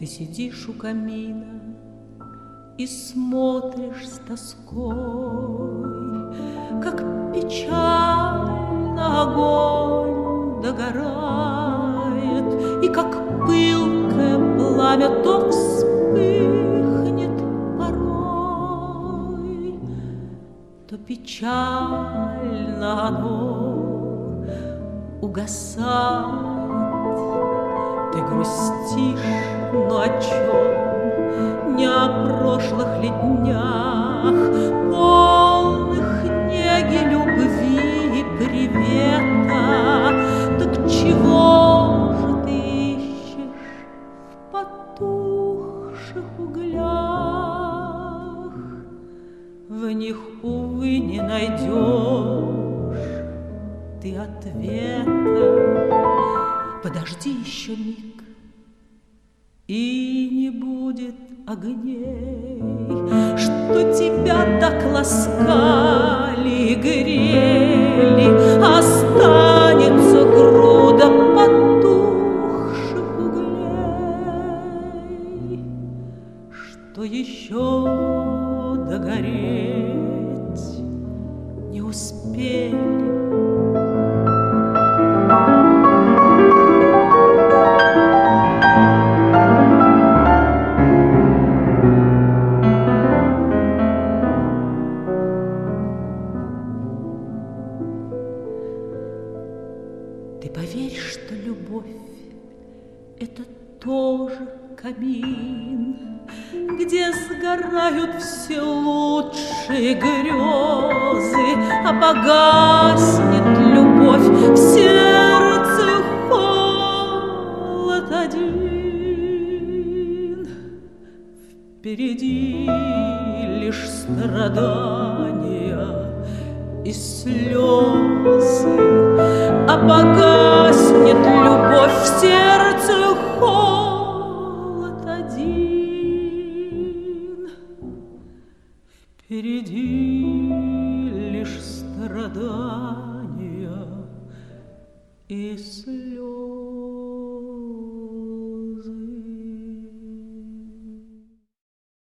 Ты сидишь у камина и смотришь с тоской, как печально огонь догорает, и как пылкое пламя то вспыхнет порой, то печально оно угасает. Ты грустишь, но о чем? Не о прошлых ли днях, полных неги, любви и привета? Так чего же ты ищешь в потухших углях? В них, увы, не найдешь ты ответа. Подожди еще миг, и не будет огней, что тебя так ласкали и грели. Останется груда потухших углей, что еще догореть не успели. Ты поверь, что любовь — это тоже камин, где сгорают все лучшие грезы, а погаснет любовь в сердце холод один. Впереди лишь страдания и слезы, а погаснет любовь в сердце холод один. Впереди лишь страдания и слезы.